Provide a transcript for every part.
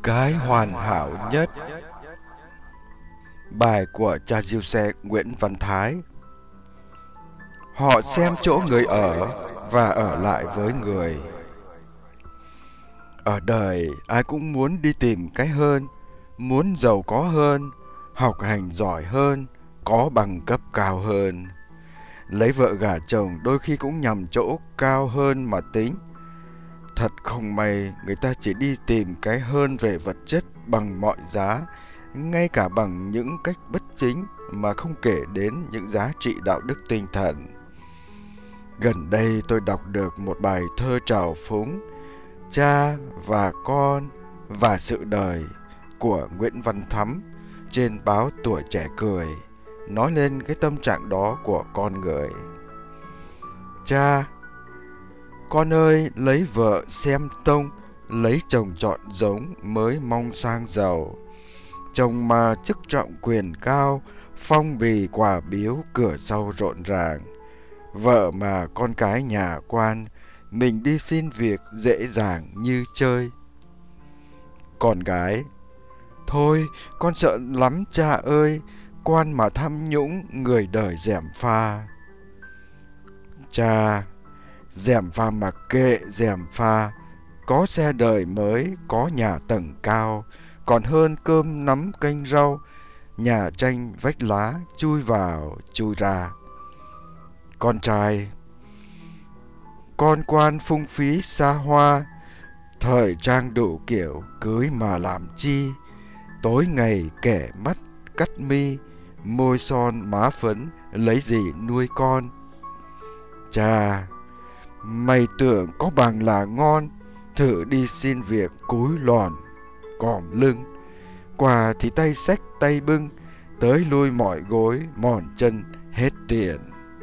Cái hoàn hảo nhất. Bài của cha diêu xe Nguyễn Văn Thái. Họ xem chỗ người ở và ở lại với người. Ở đời ai cũng muốn đi tìm cái hơn, muốn giàu có hơn, học hành giỏi hơn, có bằng cấp cao hơn. Lấy vợ gả chồng đôi khi cũng nhằm chỗ cao hơn mà tính. Thật không may, người ta chỉ đi tìm cái hơn về vật chất bằng mọi giá, ngay cả bằng những cách bất chính mà không kể đến những giá trị đạo đức tinh thần. Gần đây tôi đọc được một bài thơ trào phúng Cha và Con và Sự Đời của Nguyễn Văn Thắm trên báo Tuổi Trẻ Cười, nói lên cái tâm trạng đó của con người. Cha: Con ơi, lấy vợ xem tông, lấy chồng chọn giống mới mong sang giàu. Chồng mà chức trọng quyền cao, phong bì quà biếu cửa sau rộn ràng. Vợ mà con cái nhà quan, mình đi xin việc dễ dàng như chơi. Con gái: Thôi, con sợ lắm cha ơi, quan mà tham nhũng, người đời gièm pha. Cha: Gièm pha mặc kệ gièm pha, có xe đời mới, có nhà tầng cao, còn hơn cơm nắm canh rau, nhà tranh vách lá, chui vào chui ra. Con trai: Con quan phung phí xa hoa, thời trang đủ kiểu, cưới mà làm chi, tối ngày kẻ mắt cắt mi, môi son má phấn, lấy gì nuôi con. Cha: Mày tưởng có bằng là ngon, thử đi xin việc cúi lòn còm lưng, quà thì tay xách tay bưng, tới lui mỏi gối mòn chân hết tiền.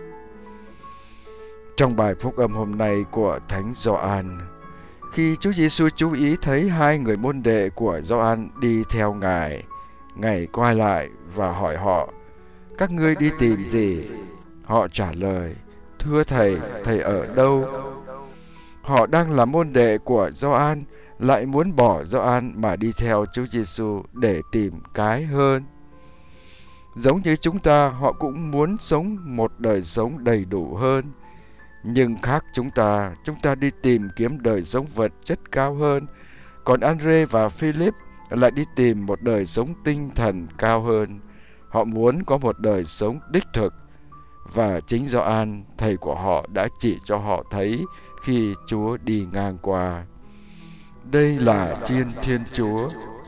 Trong bài phúc âm hôm nay của Thánh Gioan, khi Chúa Giêsu chú ý thấy hai người môn đệ của Gioan đi theo Ngài, Ngài quay lại và hỏi họ: Các ngươi đi tìm gì? Họ trả lời: Thưa Thầy, Thầy ở đâu? Họ đang là môn đệ của Gioan, lại muốn bỏ Gioan mà đi theo Chúa Giêsu để tìm cái hơn. Giống như chúng ta, họ cũng muốn sống một đời sống đầy đủ hơn. Nhưng khác chúng ta đi tìm kiếm đời sống vật chất cao hơn, còn Andre và Philip lại đi tìm một đời sống tinh thần cao hơn. Họ muốn có một đời sống đích thực, và chính Gioan, thầy của họ, đã chỉ cho họ thấy khi Chúa đi ngang qua. Đây là chiên Thiên Chúa.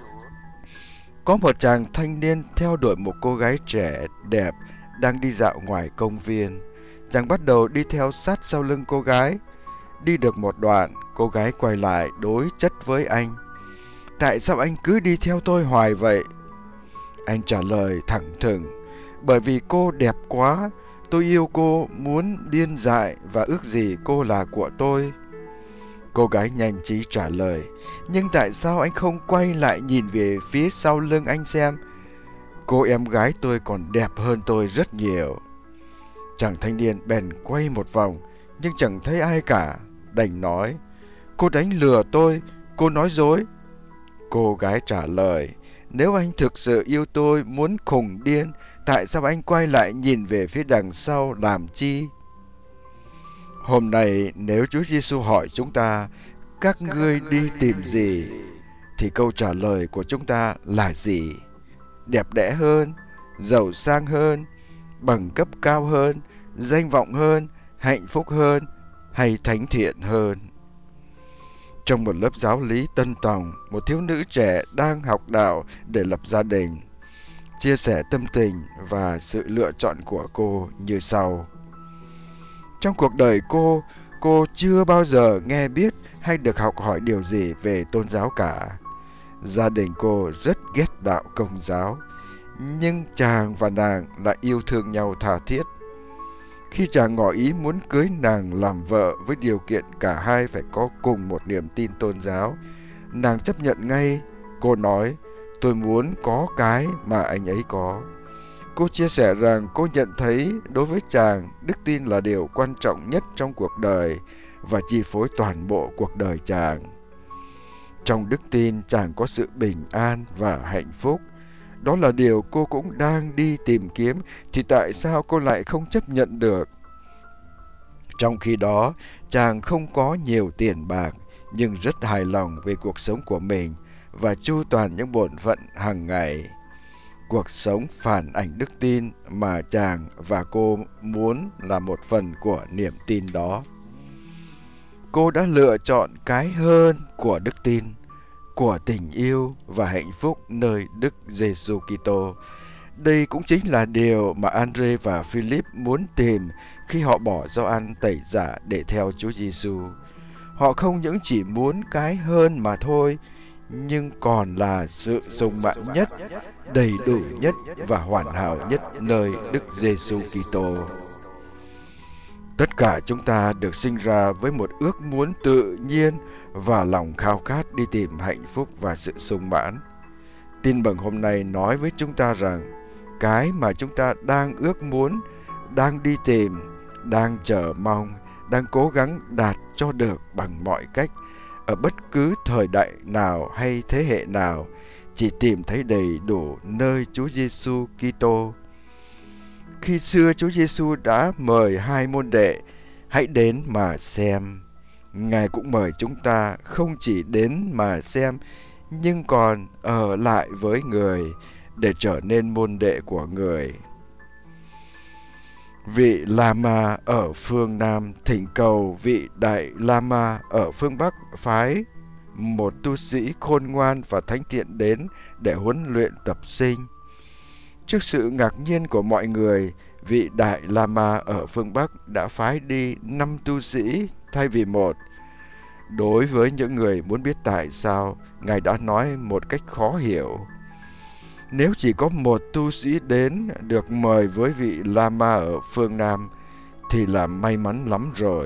Có một chàng thanh niên theo đuổi một cô gái trẻ đẹp đang đi dạo ngoài công viên. Chàng bắt đầu đi theo sát sau lưng cô gái. Đi được một đoạn, cô gái quay lại đối chất với anh: Tại sao anh cứ đi theo tôi hoài vậy? Anh trả lời thẳng thừng: Bởi vì cô đẹp quá, tôi yêu cô, muốn điên dại và ước gì cô là của tôi. Cô gái nhanh trí trả lời: Nhưng tại sao anh không quay lại nhìn về phía sau lưng anh xem? Cô em gái tôi còn đẹp hơn tôi rất nhiều. Chàng thanh niên bèn quay một vòng, nhưng chẳng thấy ai cả, đành nói: Cô đánh lừa tôi, cô nói dối. Cô gái trả lời: Nếu anh thực sự yêu tôi, muốn khùng điên, tại sao anh quay lại nhìn về phía đằng sau làm chi? Hôm nay nếu Chúa Giêsu hỏi chúng ta: Các ngươi đi tìm gì? Thì câu trả lời của chúng ta là gì? Đẹp đẽ hơn, giàu sang hơn, bằng cấp cao hơn, danh vọng hơn, hạnh phúc hơn, hay thánh thiện hơn? Trong một lớp giáo lý Tân Tòng, một thiếu nữ trẻ đang học đạo để lập gia đình chia sẻ tâm tình và sự lựa chọn của cô như sau. Trong cuộc đời cô chưa bao giờ nghe biết hay được học hỏi điều gì về tôn giáo cả. Gia đình cô rất ghét đạo Công giáo, nhưng chàng và nàng lại yêu thương nhau tha thiết. Khi chàng ngỏ ý muốn cưới nàng làm vợ với điều kiện cả hai phải có cùng một niềm tin tôn giáo, nàng chấp nhận ngay. Cô nói: Tôi muốn có cái mà anh ấy có. Cô chia sẻ rằng cô nhận thấy đối với chàng, đức tin là điều quan trọng nhất trong cuộc đời và chi phối toàn bộ cuộc đời chàng. Trong đức tin chàng có sự bình an và hạnh phúc. Đó là điều cô cũng đang đi tìm kiếm, thì tại sao cô lại không chấp nhận được? Trong khi đó, chàng không có nhiều tiền bạc, nhưng rất hài lòng về cuộc sống của mình và chu toàn những bổn phận hàng ngày. Cuộc sống phản ảnh đức tin mà chàng và cô muốn là một phần của niềm tin đó. Cô đã lựa chọn cái hơn của đức tin, của tình yêu và hạnh phúc nơi Đức Giêsu Kitô. Đây cũng chính là điều mà Andre và Philip muốn tìm khi họ bỏ Gioan Tẩy Giả để theo Chúa Giêsu. Họ không những chỉ muốn cái hơn mà thôi, nhưng còn là sự sung mãn nhất, đầy đủ nhất và hoàn hảo nhất nơi Đức Giêsu Kitô. Tất cả chúng ta được sinh ra với một ước muốn tự nhiên và lòng khao khát đi tìm hạnh phúc và sự sung mãn. Tin mừng hôm nay nói với chúng ta rằng cái mà chúng ta đang ước muốn, đang đi tìm, đang chờ mong, đang cố gắng đạt cho được bằng mọi cách, ở bất cứ thời đại nào hay thế hệ nào, chỉ tìm thấy đầy đủ nơi Chúa Giêsu Kitô. Khi xưa Chúa Giêsu đã mời 2 môn đệ, hãy đến mà xem. Ngài cũng mời chúng ta không chỉ đến mà xem, nhưng còn ở lại với người để trở nên môn đệ của người. Vị Lama ở phương Nam thỉnh cầu vị Đại Lama ở phương Bắc phái một tu sĩ khôn ngoan và thánh thiện đến để huấn luyện tập sinh. Trước sự ngạc nhiên của mọi người, vị Đại Lama ở phương Bắc đã phái đi 5 tu sĩ thay vì 1. Đối với những người muốn biết tại sao, Ngài đã nói một cách khó hiểu: nếu chỉ có 1 tu sĩ đến được mời với vị Lama ở phương Nam thì là may mắn lắm rồi.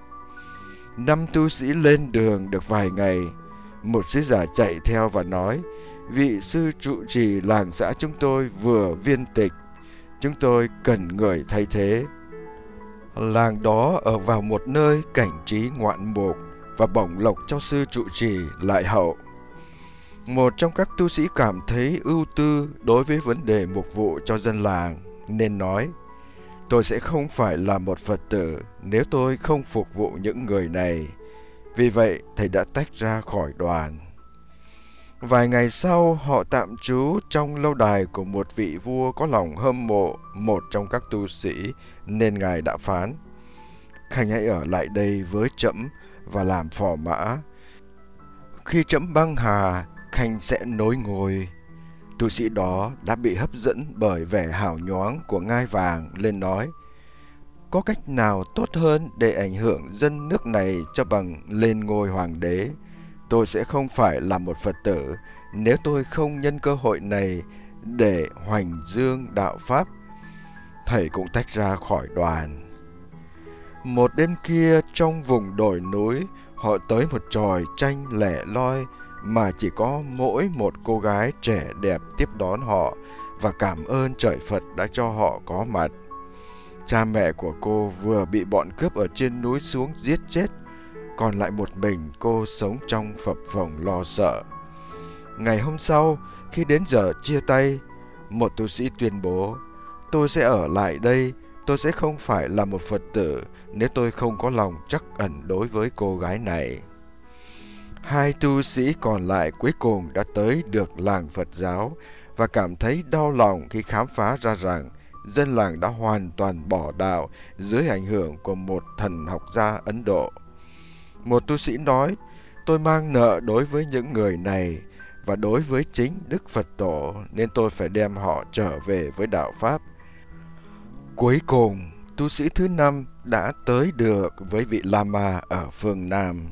5 tu sĩ lên đường được vài ngày, một sứ giả chạy theo và nói: vị sư trụ trì làng xã chúng tôi vừa viên tịch, chúng tôi cần người thay thế. Làng đó ở vào một nơi cảnh trí ngoạn mục và bổng lộc cho sư trụ trì lại hậu. Một trong các tu sĩ cảm thấy ưu tư đối với vấn đề mục vụ cho dân làng, nên nói: tôi sẽ không phải là một Phật tử nếu tôi không phục vụ những người này. Vì vậy, thầy đã tách ra khỏi đoàn. Vài ngày sau, họ tạm trú trong lâu đài của một vị vua có lòng hâm mộ một trong các tu sĩ, nên Ngài đã phán: Khanh hãy ở lại đây với trẫm và làm phò mã. Khi trẫm băng hà, Khanh sẽ nối ngôi. Tu sĩ đó đã bị hấp dẫn bởi vẻ hào nhoáng của ngai vàng, lên nói: có cách nào tốt hơn để ảnh hưởng dân nước này cho bằng lên ngôi hoàng đế? Tôi sẽ không phải là một Phật tử nếu tôi không nhân cơ hội này để hoành dương đạo Pháp. Thầy cũng tách ra khỏi đoàn. Một đêm kia, trong vùng đồi núi, họ tới một chòi tranh lẻ loi mà chỉ có mỗi một cô gái trẻ đẹp tiếp đón họ và cảm ơn trời Phật đã cho họ có mặt. Cha mẹ của cô vừa bị bọn cướp ở trên núi xuống giết chết, còn lại một mình cô sống trong phập phồng lo sợ. Ngày hôm sau, khi đến giờ chia tay, một tu sĩ tuyên bố: tôi sẽ ở lại đây, tôi sẽ không phải là một Phật tử nếu tôi không có lòng trắc ẩn đối với cô gái này. 2 tu sĩ còn lại cuối cùng đã tới được làng Phật giáo và cảm thấy đau lòng khi khám phá ra rằng dân làng đã hoàn toàn bỏ đạo dưới ảnh hưởng của một thần học gia Ấn Độ. Một tu sĩ nói: tôi mang nợ đối với những người này và đối với chính Đức Phật Tổ, nên tôi phải đem họ trở về với đạo Pháp. Cuối cùng, tu sĩ thứ 5 đã tới được với vị Lama ở phương Nam.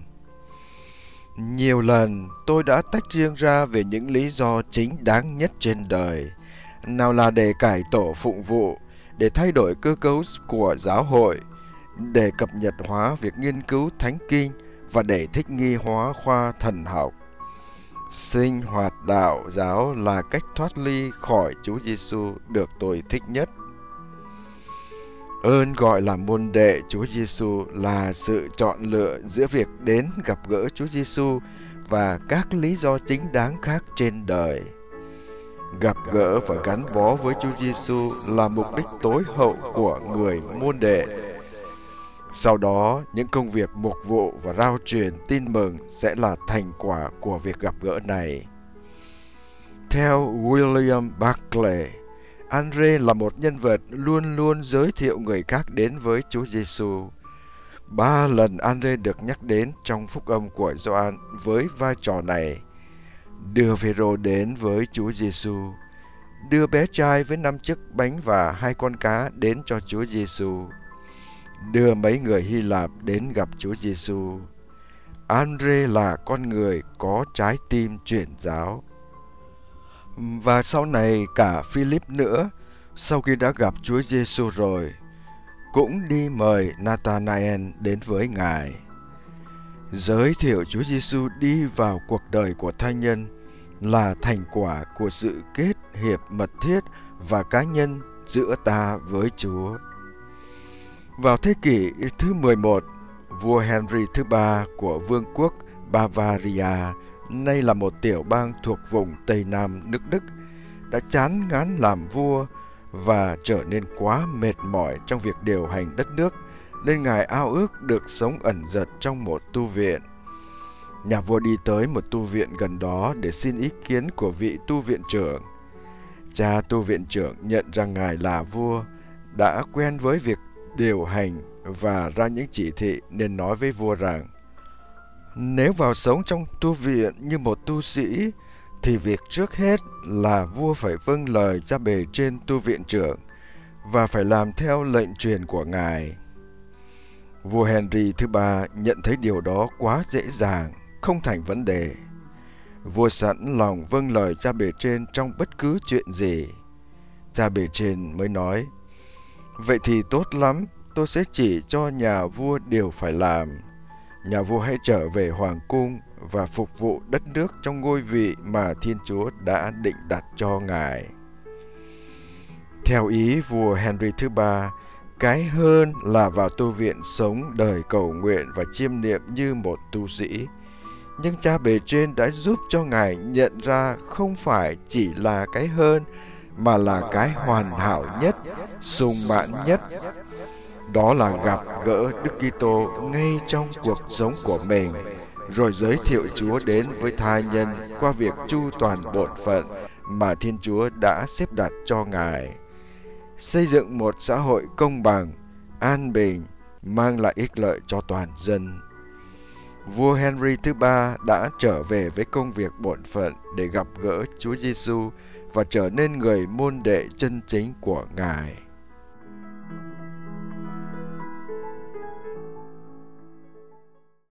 Nhiều lần tôi đã tách riêng ra về những lý do chính đáng nhất trên đời. Nào là để cải tổ phụng vụ, để thay đổi cơ cấu của giáo hội, để cập nhật hóa việc nghiên cứu thánh kinh và để thích nghi hóa khoa thần học. Sinh hoạt đạo giáo là cách thoát ly khỏi Chúa Giêsu được tôi thích nhất. Ơn gọi là môn đệ Chúa Giêsu là sự chọn lựa giữa việc đến gặp gỡ Chúa Giêsu và các lý do chính đáng khác trên đời. Gặp gỡ và gắn bó với Chúa Giêsu là mục đích tối hậu của người môn đệ. Sau đó, những công việc mục vụ và rao truyền tin mừng sẽ là thành quả của việc gặp gỡ này. Theo William Barclay, Andre là một nhân vật luôn luôn giới thiệu người khác đến với Chúa Giêsu. 3 lần Andre được nhắc đến trong phúc âm của Gioan với vai trò này: đưa Phêrô đến với Chúa Giêsu, đưa bé trai với 5 chiếc bánh và 2 con cá đến cho Chúa Giêsu, đưa mấy người Hy Lạp đến gặp Chúa Giêsu. Andre là con người có trái tim truyền giáo. Và sau này cả Philip nữa, sau khi đã gặp Chúa Giêsu rồi, cũng đi mời Nathanael đến với Ngài. Giới thiệu Chúa Giêsu đi vào cuộc đời của thai nhân là thành quả của sự kết hiệp mật thiết và cá nhân giữa ta với Chúa. Vào thế kỷ thứ 11, vua Henry thứ 3 của Vương quốc Bavaria, nay là một tiểu bang thuộc vùng Tây Nam nước Đức, đã chán ngán làm vua và trở nên quá mệt mỏi trong việc điều hành đất nước, nên Ngài ao ước được sống ẩn dật trong một tu viện. Nhà vua đi tới một tu viện gần đó để xin ý kiến của vị tu viện trưởng. Cha tu viện trưởng nhận ra Ngài là vua, đã quen với việc điều hành và ra những chỉ thị, nên nói với vua rằng: nếu vào sống trong tu viện như một tu sĩ, thì việc trước hết là vua phải vâng lời cha bề trên tu viện trưởng và phải làm theo lệnh truyền của Ngài. Vua Henry thứ 3 nhận thấy điều đó quá dễ dàng, không thành vấn đề. Vua sẵn lòng vâng lời cha bề trên trong bất cứ chuyện gì. Cha bề trên mới nói: vậy thì tốt lắm, tôi sẽ chỉ cho nhà vua điều phải làm. Nhà vua hãy trở về hoàng cung và phục vụ đất nước trong ngôi vị mà Thiên Chúa đã định đặt cho Ngài. Theo ý vua Henry thứ 3, cái hơn là vào tu viện sống đời cầu nguyện và chiêm niệm như một tu sĩ. Nhưng cha bề trên đã giúp cho Ngài nhận ra không phải chỉ là cái hơn, mà là cái hoàn hảo nhất, sung mãn nhất. Đó là gặp gỡ Đức Kitô ngay trong cuộc sống của mình, rồi giới thiệu Chúa đến với tha nhân qua việc chu toàn bổn phận mà Thiên Chúa đã xếp đặt cho Ngài. Xây dựng một xã hội công bằng, an bình, mang lại ích lợi cho toàn dân. Vua Henry thứ 3 đã trở về với công việc bổn phận để gặp gỡ Chúa Giêsu và trở nên người môn đệ chân chính của Ngài.